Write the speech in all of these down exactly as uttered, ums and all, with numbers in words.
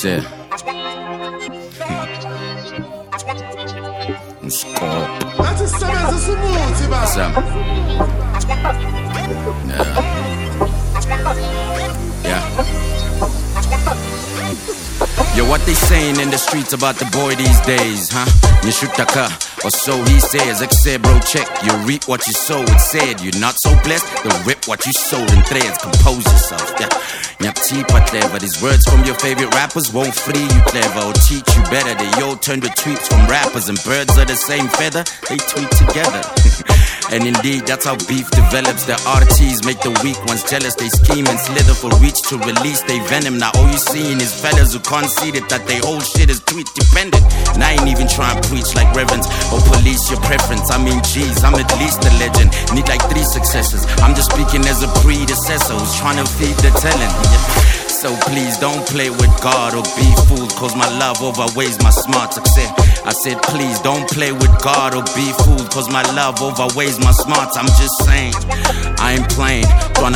Say Scope. Sam. Yeah. Yeah. Yo, what they saying in the streets about the boy these days, huh? Nishutaka, or so he says. Except bro, check, you reap what you sow. It said you're not so blessed, then rip what you sowed in threads. Compose yourself, yeah. Nyaptipa clever. These words from your favorite rappers won't free you clever or teach you better. They all turn to tweets from rappers, and birds are the same feather. They tweet together. And indeed, that's how beef develops. The R Ts make the weak ones jealous. They scheme and slither for reach to release they venom. Now all you seeing is fellas who conceded that they whole shit is tweet dependent. And I ain't even trying to preach like reverends or police your preference. I mean, geez, I'm at least a legend. Need like three successors. I'm just speaking as a predecessor who's trying to feed the talent. So please don't play with God or be fooled, cause my love overweighs my smarts. I said please don't play with God or be fooled, cause my love overweighs my smarts. I'm just saying, I ain't playing,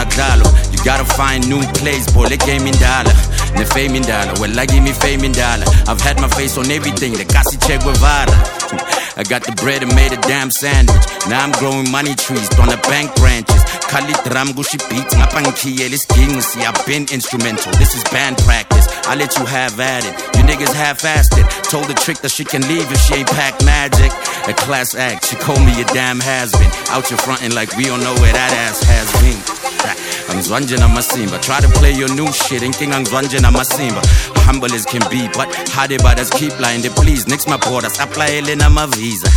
you gotta find new plays, boy, they gave me dollar. The fame in dollar, well I give me fame in dollar. I've had my face on everything, the Casi Che Guevara. I got the bread and made a damn sandwich. Now I'm growing money trees on the bank branches. Kali Dramgushi beats, Napankiyelis King. See, I've been instrumental. This is band practice. I let you have at it. You niggas half-assed it. Told the trick that she can leave if she ain't packed magic. A class act, she called me a damn has-been. Out your frontin' like we don't know where that ass has been. Angzwanje na masimba. Try to play your new shit and king angzwanje na masimba. Humble as can be, but hard but keep lying. They please, next my borders, apply Elena my visa.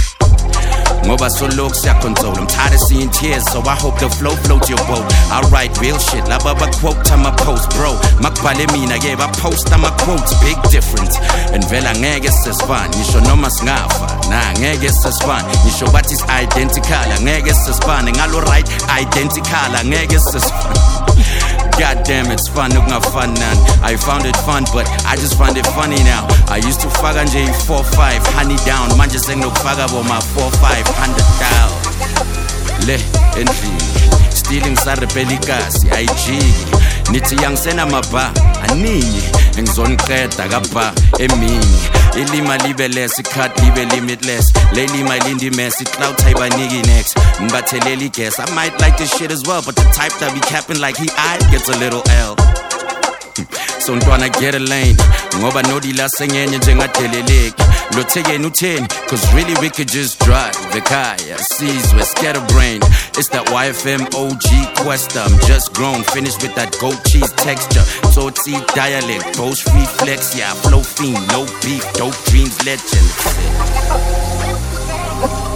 Ngoba so low control. I'm tired of seeing tears, so I hope the flow floats your boat. I write real shit, la baba quote time I post, bro. Makbale mina gave I post I'm a quotes, big difference. And vela ngeke sesifana, ngisho noma singafa. Nah, ngeke sesifana, ngisho bathi is identical, ngeke sesifana. Ngalo right identical, ngeke sesifana. God damn, it's fun, fun I found it fun, but I just find it funny now. I used to fuck on J four five, honey down. Man just ain't no fuck about my four five hundred down. Le entry, stealing sare pelikasi, I G. Nithi yang sena maba, aninyi. Ngizon qeda kapa, emini. Ilima libe less, cut libe limitless. Lately my lindy messy, cloud type I nigga next. Mbateleli guess, I might like this shit as well, but the type that be capping like he I gets a little L. So ntwana get a lane, ngoba nodi la sengenye njengadeleleki. Loteke nutheni, cause really we could just drive the kaya, seas with scatterbrain. It's that Y F M O G Questa. I'm just grown, finished with that goat cheese texture. Toti dialect, boast reflex, yeah, flow fiend, no beef, dope dreams, legend.